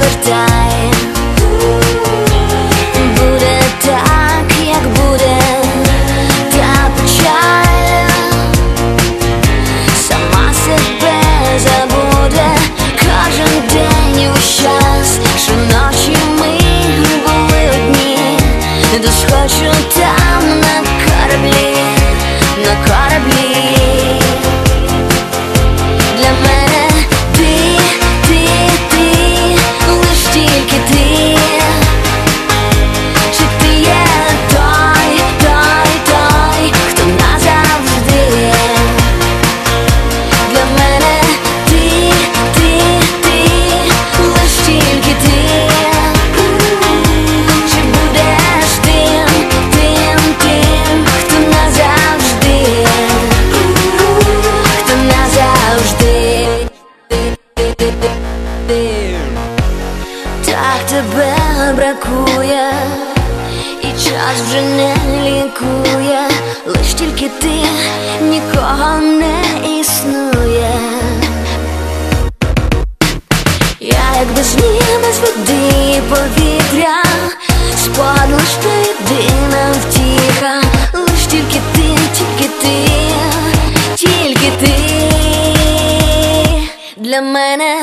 завертай. Буде так, як буде, та печаль сама себе забуде. Кожен день і весь час, щоночі ми були одні. Тож хочу там на кораблі, на кораблі. Для мене ти, лиш тільки ти. Чи ти є той, хто назавжди? Для мене ти, лиш тільки ти. Чи будеш тим, хто назавжди, хто назавжди. Так тебе бракує, і час вже не лікує. Лиш тільки ти, нікого не існує. Я як без ніг, без води і повітря, спогад лиш ти єдина втіха. Лиш тільки ти, тільки ти для мене.